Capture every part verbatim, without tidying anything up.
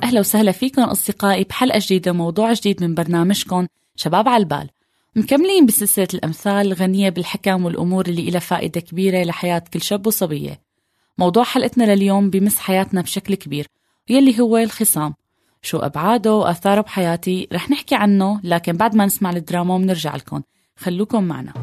أهلا وسهلا فيكم أصدقائي بحلقة جديدة، موضوع جديد من برنامجكم شباب على البال. مكملين بسلسلة الأمثال الغنية بالحكم والأمور اللي إلها فائدة كبيرة لحياة كل شاب وصبية. موضوع حلقتنا لليوم بمس حياتنا بشكل كبير، يلي هو الخصام. شو أبعاده وأثاره بحياتي رح نحكي عنه، لكن بعد ما نسمع الدراما ونرجع لكم. خلوكم معنا.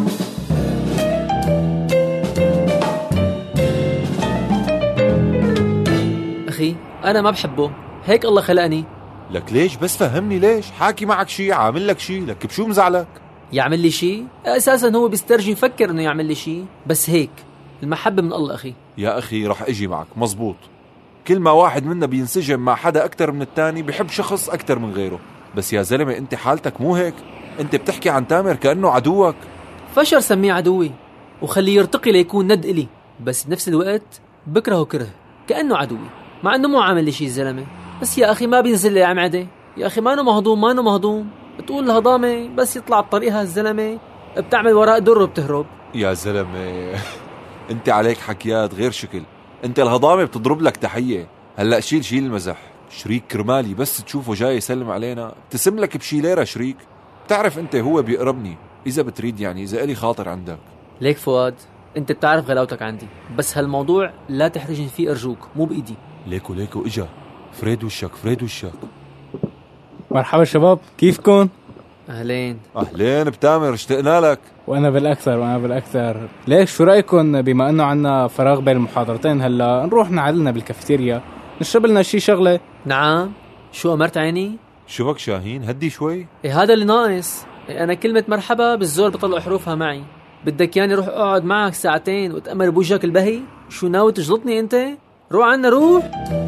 أخي أنا ما بحبه، هيك الله خلقني. لك ليش بس فهمني ليش؟ حاكي معك شي، عامل لك شي؟ لك بشو مزعلك؟ يعمل لي شي؟ أساسا هو بيسترجي يفكر إنه يعمل لي شي، بس هيك المحبة من الله. أخي يا أخي رح أجي معك مزبوط. كل ما واحد منا بينسجم مع حدا أكتر من التاني بيحب شخص أكتر من غيره، بس يا زلمة أنت حالتك مو هيك. أنت بتحكي عن تامر كأنه عدوك. فشر سميه عدوي وخليه يرتقي ليكون ند إلي، بس بنفس الوقت بكرهه كره كأنه عدوي، مع أنه مو عامل لي شي الزلمة. بس يا أخي ما بينزل لي عمعدة، يا أخي ما أنه مهضوم ما أنه مهضوم. بتقول الهضامة بس يطلع بطريقها الزلمة بتعمل وراء در وبتهرب. يا زلمة أنت عليك حكيات غير شكل. أنت الهضامة بتضرب لك تحية. هلأ شيل شيل المزح. شريك كرمالي بس تشوفه جاي يسلم علينا تسم لك بشي ليرة. شريك بتعرف أنت هو بيقربني إذا بتريد، يعني إذا إلي خاطر عندك. ليك فؤاد أنت بتعرف غلاوتك عندي، بس هالموضوع لا تحرجني فيه أرجوك، مو بإيدي. ليكو ليكو إجا فريد وشك فريد وشك. مرحبا شباب، كيفكن؟ أهلين أهلين بتامر، اشتقنا لك. وأنا بالأكثر وأنا بالأكثر. ليش شو رأيكم بما أنه عنا فراغ بين المحاضرتين هلا نروح نعلنا بالكافيتيريا نشرب لنا شي شغلة؟ نعم، شو أمرت عيني؟ شو بك شاهين؟ هدي شوي. إيه هذا اللي ناقص. إيه أنا كلمة مرحبا بالزور بطلع حروفها معي. بدك ياني روح أقعد معك ساعتين وتأمر بوجهك البهي؟ شو ناوي تجلطني أنت؟ روح عنا روح.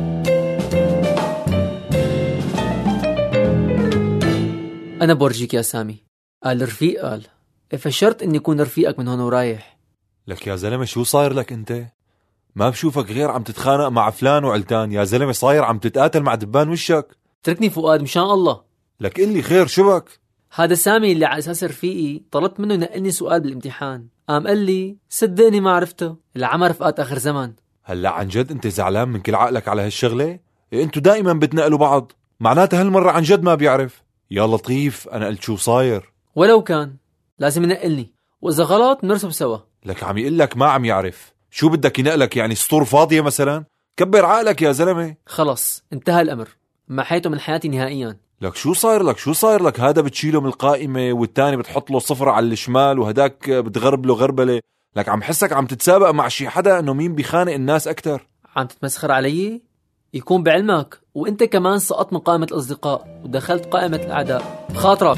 أنا بورجيك يا سامي. قال رفيق، قال فشرت إني يكون رفيقك من هون ورايح. لك يا زلمة شو صاير لك أنت؟ ما بشوفك غير عم تتخانق مع فلان وعلتان. يا زلمة صاير عم تتقاتل مع دبان وشك. تركني فؤاد مشان الله. لك إلي خير شو بك؟ هذا سامي اللي على أساس رفيقي طلبت منه ينقلني سؤال بالامتحان، قام قال لي صدقني ما عرفته. العمى رفقات آخر زمن. هلا عن جد أنت زعلان من كل عقلك على هالشغلة؟ إيه أنتوا دائما بتنقلوا بعض، معناتها هالمرة عن جد ما بيعرف. يا لطيف أنا قلت شو صاير. ولو كان لازم ينقلني، وإذا غلط نرسب سوا. لك عم يقول لك ما عم يعرف. شو بدك ينقلك يعني سطور فاضية مثلا؟ كبر عقلك يا زلمة. خلص انتهى الأمر، محيته من حياتي نهائيا. لك شو صاير لك شو صاير لك؟ هذا بتشيله من القائمة والتاني بتحط له صفر على الشمال وهداك بتغرب له غربلة. لك عم حسك عم تتسابق مع شي حدا انه مين بيخانق الناس اكتر. عم تتمسخر علي؟ يكون بعلمك وانت كمان سقطت من قائمة الأصدقاء ودخلت قائمة الأعداء بخاطرك.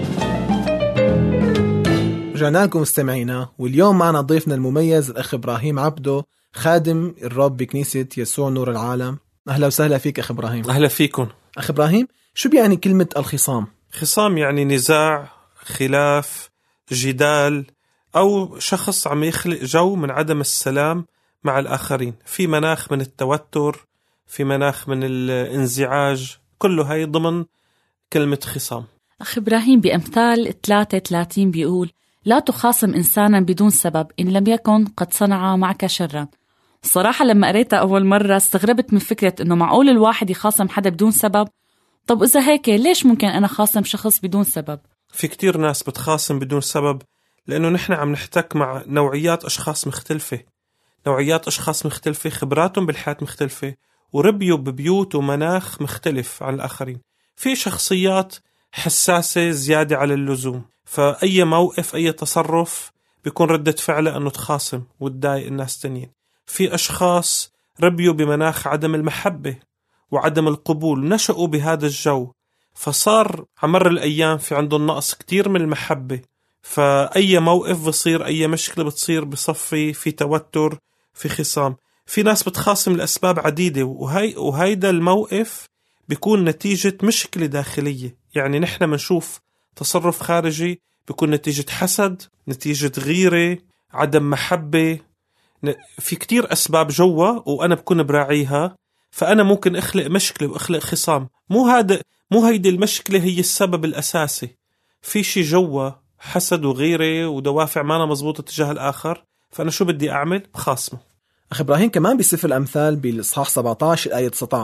رجعنا لكم مستمعينا، واليوم معنا ضيفنا المميز الأخ إبراهيم عبده، خادم الرب بكنيسة يسوع نور العالم. أهلا وسهلا فيك أخ إبراهيم. أهلا فيكم. أخ إبراهيم، شو بيعني كلمة الخصام؟ خصام يعني نزاع، خلاف، جدال، أو شخص عم يخلق جو من عدم السلام مع الآخرين، في مناخ من التوتر، في مناخ من الانزعاج، كله هاي ضمن كلمة خصام. أخ إبراهيم بأمثال ثلاثة ثلاثين بيقول لا تخاصم إنسانا بدون سبب إن لم يكن قد صنع معك شرا. الصراحة لما قريتها أول مرة استغربت من فكرة إنه معقول الواحد يخاصم حدا بدون سبب. طب إذا هيك ليش ممكن أنا خاصم شخص بدون سبب؟ في كتير ناس بتخاصم بدون سبب لأنه نحن عم نحتك مع نوعيات أشخاص مختلفة، نوعيات أشخاص مختلفة، خبراتهم بالحياة مختلفة، وربيوا ببيوت ومناخ مختلف عن الآخرين. في شخصيات حساسة زيادة على اللزوم، فأي موقف أي تصرف بيكون ردة فعله أنه تخاصم وتضايق الناس تانيين. في أشخاص ربيوا بمناخ عدم المحبة وعدم القبول، نشأوا بهذا الجو، فصار عمر الأيام في عندهم نقص كتير من المحبة، فأي موقف بصير، أي مشكلة بتصير بصفي في توتر، في خصام. في ناس بتخاصم لأسباب عديدة، وهي وهيدا الموقف بيكون نتيجة مشكلة داخلية. يعني نحن منشوف تصرف خارجي بيكون نتيجة حسد، نتيجة غيرة، عدم محبة، في كتير أسباب جوا وأنا بكون براعيها، فأنا ممكن أخلق مشكلة وأخلق خصام. مو هذا مو هيدي المشكلة هي السبب الأساسي، في شي جوا حسد وغيرة ودوافع ما أنا مزبوطة تجاه الآخر، فأنا شو بدي أعمل؟ بخاصمه. أخ إبراهيم كمان بسفر الأمثال بالإصحاح سبعة عشر آية تسعة عشر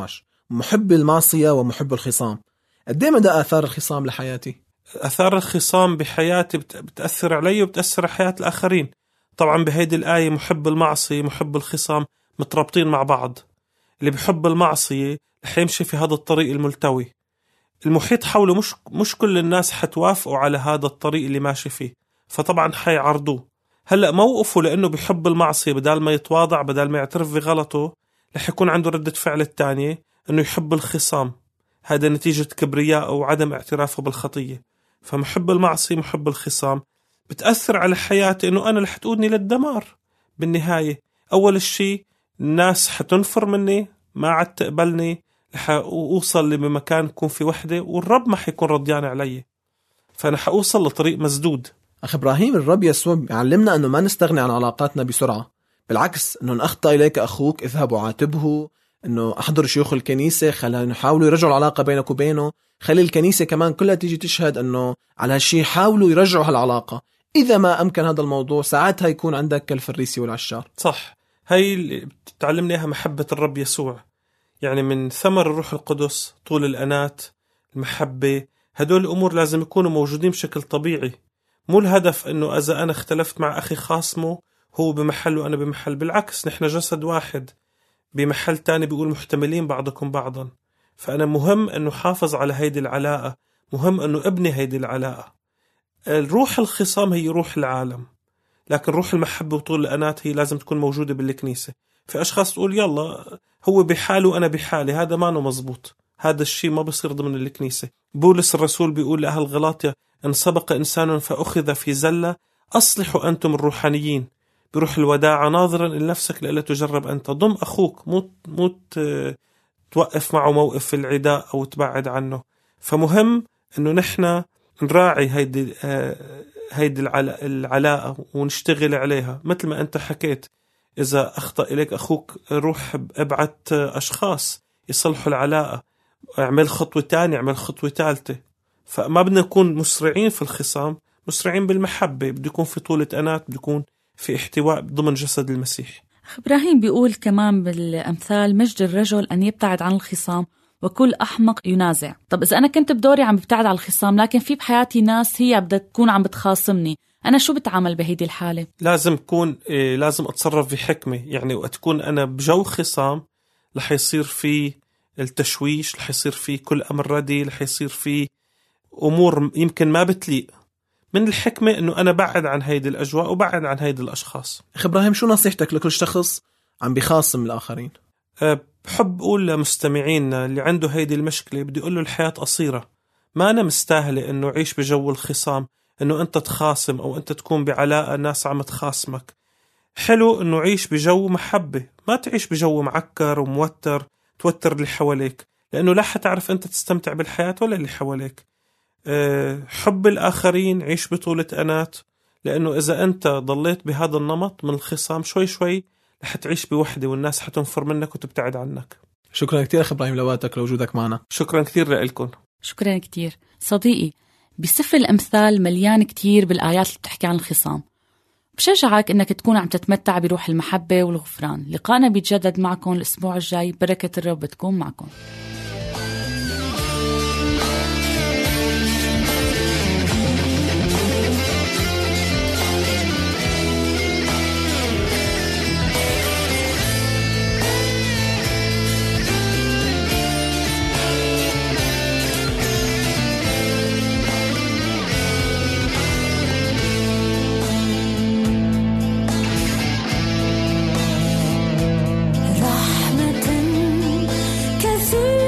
محب المعصية ومحب الخصام. قد ايه مدى آثار الخصام لحياتي؟ أثار الخصام بحياتي بتأثر علي وبتأثر على حياة الآخرين. طبعا بهيدي الآية محب المعصية محب الخصام مترابطين مع بعض. اللي بيحب المعصية رح يمشي في هذا الطريق الملتوي، المحيط حوله مش مش كل الناس حتوافقوا على هذا الطريق اللي ماشي فيه، فطبعا حيعرضوه. هلأ موقفه لأنه بيحب المعصية بدال ما يتواضع بدال ما يعترف بغلطه رح يكون عنده ردة فعل الثانية أنه يحب الخصام، هذا نتيجة كبرياء أو عدم اعترافه بالخطية. فمحب المعصية محب الخصام بتأثر على حياتي أنه أنا رح تقودني للدمار بالنهاية. أول الشيء الناس حتنفر مني، ما عاد تقبلني، رح أوصل لمكان يكون في وحدة والرب ما حيكون رضيان علي، فأنا حأوصل لطريق مسدود. أخ إبراهيم، الرب يسوع يعلمنا أنه ما نستغني عن علاقاتنا بسرعة، بالعكس أنه أخطأ إليك أخوك اذهب وعاتبه، أنه أحضر شيوخ الكنيسة، خلينا نحاولوا يرجعوا العلاقة بينك وبينه، خلي الكنيسة كمان كلها تيجي تشهد أنه على هالشي، حاولوا يرجعوا هالعلاقة. إذا ما أمكن هذا الموضوع ساعتها يكون عندك كالفريسي والعشار. صح، هاي اللي بتتعلمني إياها محبة الرب يسوع، يعني من ثمر الروح القدس طول الأنات المحبة، هدول الأمور لازم يكونوا موجودين بشكل طبيعي. مو الهدف أنه إذا أنا اختلفت مع أخي خاصمه هو بمحل وأنا بمحل، بالعكس نحن جسد واحد. بمحل تاني بيقول محتملين بعضكم بعضا. فأنا مهم أنه حافظ على هيدي العلاقة، مهم أنه ابني هيدي العلاقة. الروح الخصام هي روح العالم، لكن روح المحبة وطول الأنات هي لازم تكون موجودة بالكنيسة. في أشخاص تقول يلا هو بحاله وأنا بحالي، هذا ما مزبوط، هذا الشيء ما بصير ضمن الكنيسة. بولس الرسول بيقول لأهل غلاطيا إن سبق إنسان فأخذ في زلة أصلحوا أنتم الروحانيين بروح الوداعة ناظرا إلى نفسك لألا تجرب أنت. ضم أخوك، مو مو توقف معه موقف العداء أو تبعد عنه. فمهم إنه نحن نراعي هيدي هيدي العلاقة ونشتغل عليها. مثل ما أنت حكيت، إذا أخطأ إليك أخوك روح ابعت أشخاص يصلحوا العلاقة، اعمل خطوة تانية، اعمل خطوة ثالثة. فما بدنا نكون مسرعين في الخصام، مسرعين بالمحبة. بده يكون في طولة أنات، بده يكون في احتواء ضمن جسد المسيح. إبراهيم بيقول كمان بالأمثال مجد الرجل أن يبتعد عن الخصام وكل أحمق ينازع. طب إذا أنا كنت بدوري عم ببتعد عن الخصام لكن في بحياتي ناس هي بدها تكون عم بتخاصمني، أنا شو بتعامل بهيدي الحالة؟ لازم أكون إيه لازم أتصرف بحكمة. يعني وأتكون أنا بجو خصام رح يصير في التشويش، رح يصير في كل أمر ردي، رح يصير في أمور يمكن ما بتليق. من الحكمة أنه أنا بعد عن هيدي الأجواء وبعد عن هيدي الأشخاص. أخ إبراهيم، شو نصيحتك لكل شخص عم بيخاصم الآخرين؟ أه بحب أقول لمستمعينا اللي عنده هيدي المشكلة، بدي أقول له الحياة قصيرة، ما أنا مستاهلة أنه عيش بجو الخصام، أنه أنت تخاصم أو أنت تكون بعلاقة الناس عم تخاصمك. حلو أنه عيش بجو محبة، ما تعيش بجو معكر وموتر توتر اللي حواليك، لأنه لا حتعرف أنت تستمتع بالحياة ولا اللي حواليك. حب الآخرين، عيش بطولة أنات، لأنه إذا أنت ضليت بهذا النمط من الخصام شوي شوي رح تعيش بوحدة والناس حتنفر منك وتبتعد عنك. شكرا كتير أخ إبراهيم لوقتك لوجودك معنا. شكرا كتير لكم. شكرا كتير صديقي. بسفر الأمثال مليان كتير بالآيات اللي بتحكي عن الخصام. بشجعك إنك تكون عم تتمتع بروح المحبة والغفران. لقانا بيتجدد معكم الأسبوع الجاي، بركة الرب تكون معكم. كثير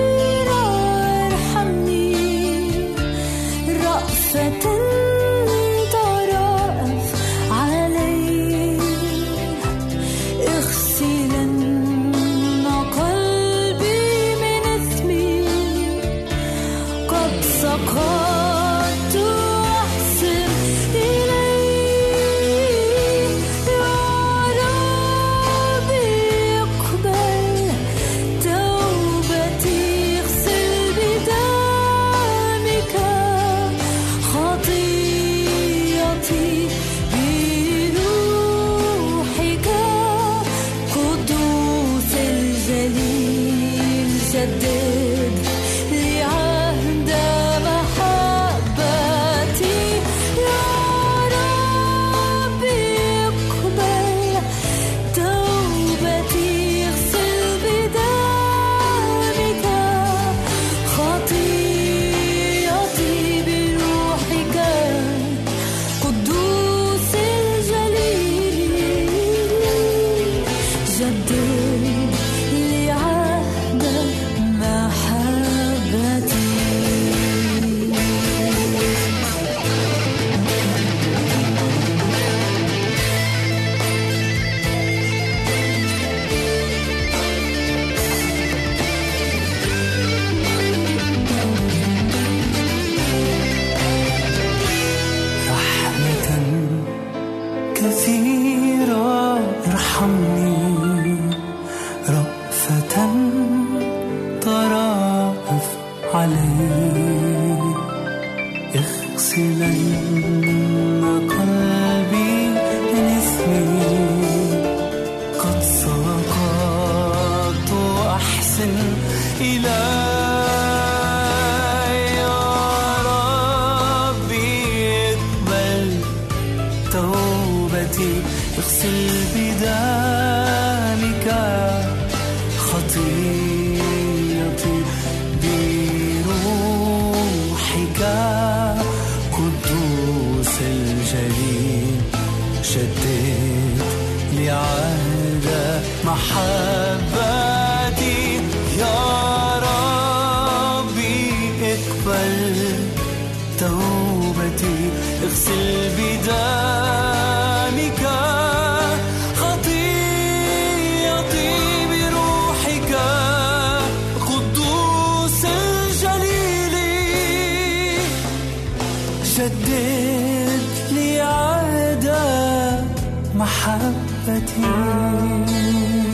عليه اغسلن قلبي من إثمي قد سقطت أحسن إلى يا ربي اقبل توبتي اغسل بدمك خطيئتي بروحك قدوس الجليل شدد لعهد محبتي يا ربي اقبل توبتي اغسل بدمك خطيئتي بروحك قدوس الجليل جدد لي عهد محبتي.